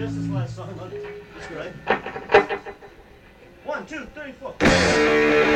That's this last song on it. That's great. 1, 2, 3, 4.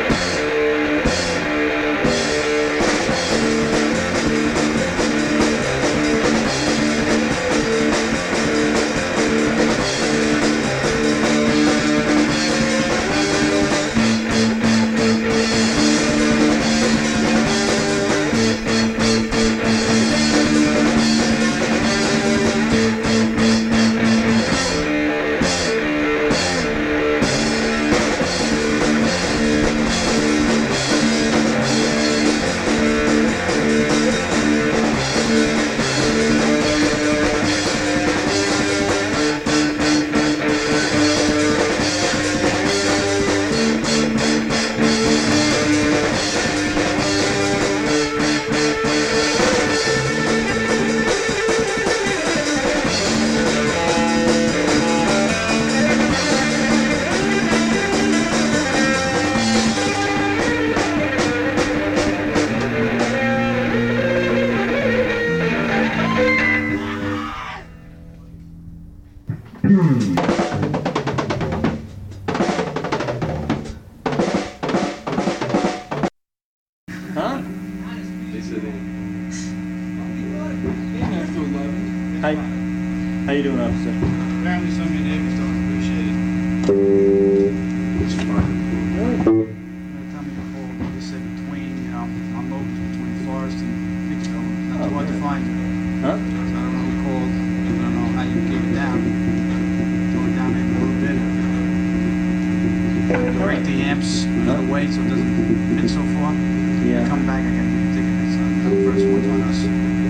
Huh? They said they. Hi. How you doing, officer? Apparently some of your neighbors don't appreciate it. It's fine. Really? They tell me before, they said between, I'm located between Forest and Hicksville. That's hard to find you. Huh? So I don't know who called. I don't know how you gave it down. Going down there a little bit. Correct the amps another way so it doesn't mix so far. Yeah. Come back, I gotta give you a ticket next time. The first one's on us.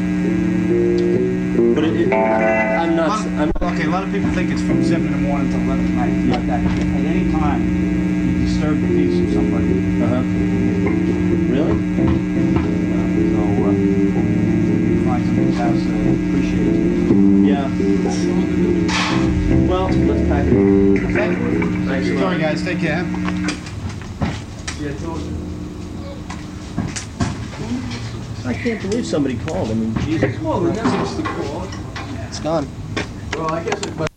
But I'm not. Okay, a lot of people think it's from 7 in the morning to 11 at night. It's not that. At any time, you disturb the peace of somebody. Really? So, you find somebody's house appreciate it. Yeah. Well, let's pack it. Okay? Thanks a lot. Sorry, guys. Take care. Yeah, I told you. I can't believe somebody called. I mean, Jesus. Well, the next is the call. It's gone. Well, I guess it.